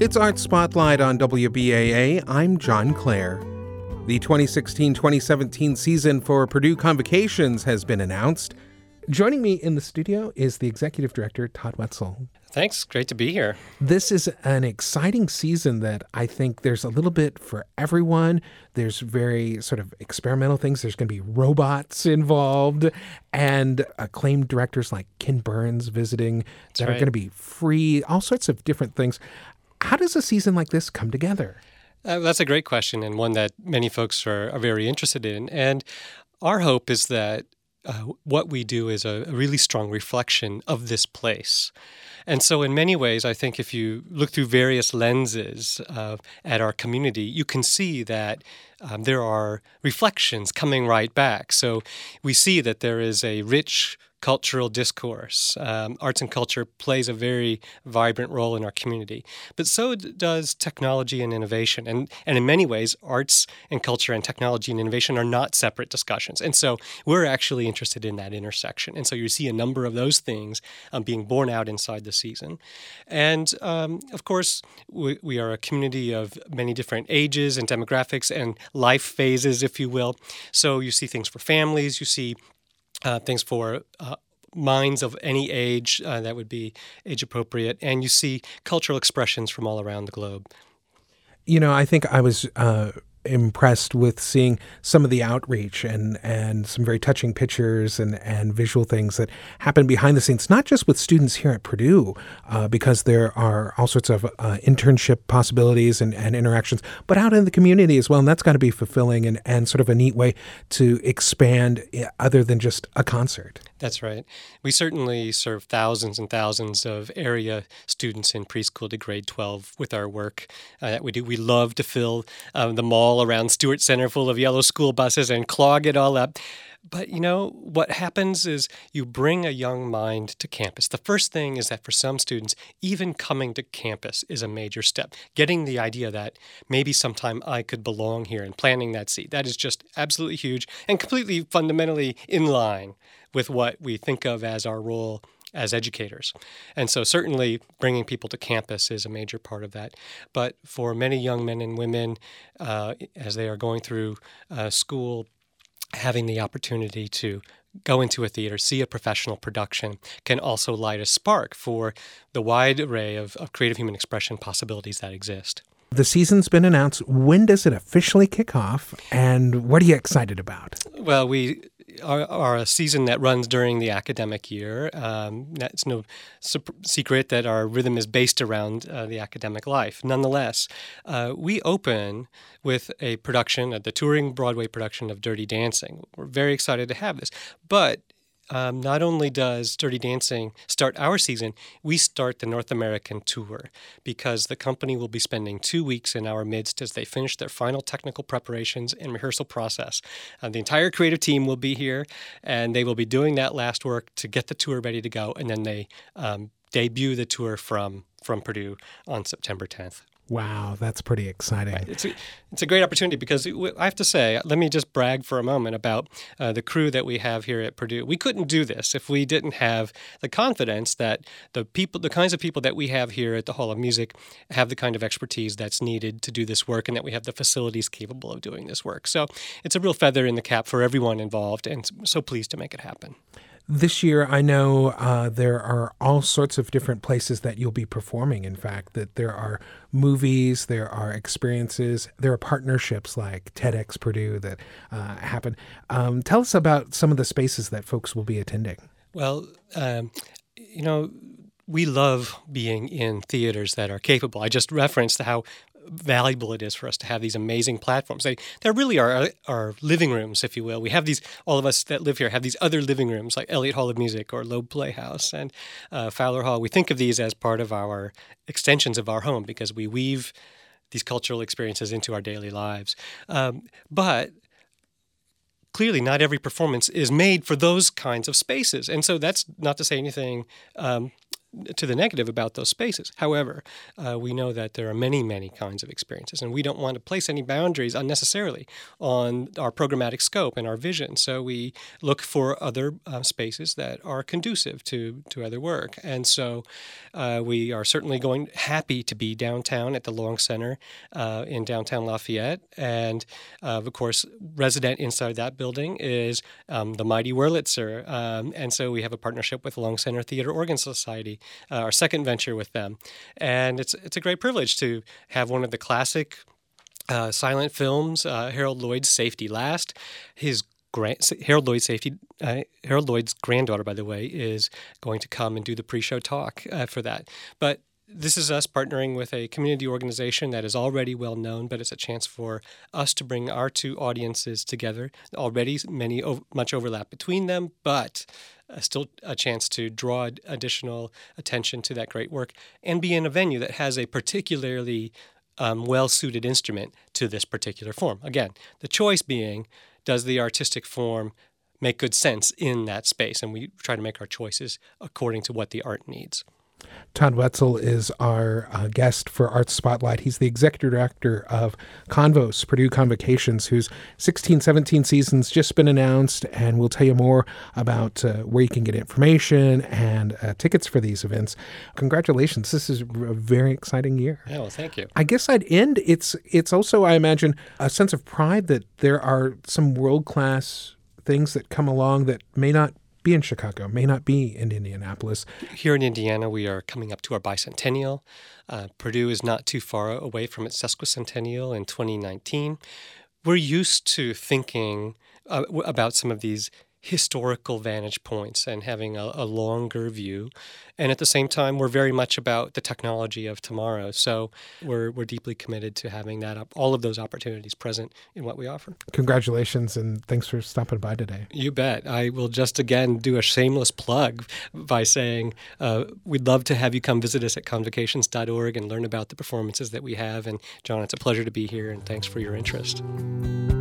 It's Art Spotlight on WBAA. I'm John Clare. The 2016-2017 season for Purdue Convocations has been announced. Joining me in the studio is the Executive Director, Todd Wetzel. Thanks. Great to be here. This is an exciting season that I think there's a little bit for everyone. There's very sort of experimental things. There's going to be robots involved and acclaimed directors like Ken Burns visiting that are going to be free, all sorts of different things. How does a season like this come together? That's a great question and one that many folks are very interested in. And our hope is that what we do is a really strong reflection of this place. And so in many ways, I think if you look through various lenses at our community, you can see that there are reflections coming right back. So we see that there is a rich cultural discourse. Arts and culture plays a very vibrant role in our community. But so does technology and innovation. And in many ways, arts and culture and technology and innovation are not separate discussions. And so we're actually interested in that intersection. And so you see a number of those things being borne out inside the season. And of course, we are a community of many different ages and demographics and life phases, if you will. So you see things for families, you see things for minds of any age that would be age appropriate, and you see cultural expressions from all around the globe. You know, I think I was impressed with seeing some of the outreach and some very touching pictures and visual things that happen behind the scenes, not just with students here at Purdue, because there are all sorts of internship possibilities and interactions, but out in the community as well. And that's got to be fulfilling and sort of a neat way to expand other than just a concert. That's right. We certainly serve thousands and thousands of area students in preschool to grade 12 with our work that we do. We love to fill the mall around Stewart Center full of yellow school buses and clog it all up. But, you know, what happens is you bring a young mind to campus. The first thing is that for some students, even coming to campus is a major step. Getting the idea that maybe sometime I could belong here and planting that seed. That is just absolutely huge and completely fundamentally in line with what we think of as our role as educators. And so certainly bringing people to campus is a major part of that. But for many young men and women, as they are going through school, having the opportunity to go into a theater, see a professional production, can also light a spark for the wide array of creative human expression possibilities that exist. The season's been announced. When does it officially kick off, and what are you excited about? Well, we are a season that runs during the academic year. It's no secret that our rhythm is based around the academic life. Nonetheless, we open with a production, the touring Broadway production of Dirty Dancing. We're very excited to have this. But not only does Dirty Dancing start our season, we start the North American tour because the company will be spending 2 weeks in our midst as they finish their final technical preparations and rehearsal process. The entire creative team will be here, and they will be doing that last work to get the tour ready to go, and then they debut the tour from Purdue on September 10th. Wow, that's pretty exciting. Right. It's a great opportunity because I have to say, let me just brag for a moment about the crew that we have here at Purdue. We couldn't do this if we didn't have the confidence that the kinds of people that we have here at the Hall of Music have the kind of expertise that's needed to do this work and that we have the facilities capable of doing this work. So it's a real feather in the cap for everyone involved, and so pleased to make it happen. This year, I know there are all sorts of different places that you'll be performing. In fact, that there are movies, there are experiences, there are partnerships like TEDx Purdue that happen. Tell us about some of the spaces that folks will be attending. Well, we love being in theaters that are capable. I just referenced how valuable it is for us to have these amazing platforms. They really are our living rooms, if you will. We have these, all of us that live here have these other living rooms like Elliott Hall of Music or Loeb Playhouse and Fowler Hall. We think of these as part of our extensions of our home because we weave these cultural experiences into our daily lives. But clearly not every performance is made for those kinds of spaces. And so that's not to say anything to the negative about those spaces. However, we know that there are many, many kinds of experiences, and we don't want to place any boundaries unnecessarily on our programmatic scope and our vision. So we look for other spaces that are conducive to other work. And so we are certainly happy to be downtown at the Long Center in downtown Lafayette. And of course, resident inside that building is the mighty Wurlitzer. And so we have a partnership with Long Center Theater Organ Society, our second venture with them. And it's a great privilege to have one of the classic silent films, Harold Lloyd's Safety Last. Harold Lloyd's granddaughter, by the way, is going to come and do the pre-show talk for that. But this is us partnering with a community organization that is already well known, but it's a chance for us to bring our two audiences together. Already much overlap between them, but still a chance to draw additional attention to that great work and be in a venue that has a particularly well-suited instrument to this particular form. Again, the choice being, does the artistic form make good sense in that space? And we try to make our choices according to what the art needs. Todd Wetzel is our guest for Arts Spotlight. He's the executive director of Convos, Purdue Convocations, whose 16-17 season's just been announced, and we'll tell you more about where you can get information and tickets for these events. Congratulations. This is a very exciting year. Yeah, well, thank you. I guess I'd end. It's also, I imagine, a sense of pride that there are some world-class things that come along that may not be in Chicago, may not be in Indianapolis. Here in Indiana, we are coming up to our bicentennial. Purdue is not too far away from its sesquicentennial in 2019. We're used to thinking about some of these historical vantage points and having a longer view. And at the same time, we're very much about the technology of tomorrow. So we're deeply committed to having all of those opportunities present in what we offer. Congratulations, and thanks for stopping by today. You bet. I will just again do a shameless plug by saying we'd love to have you come visit us at convocations.org and learn about the performances that we have. And John, it's a pleasure to be here, and thanks for your interest.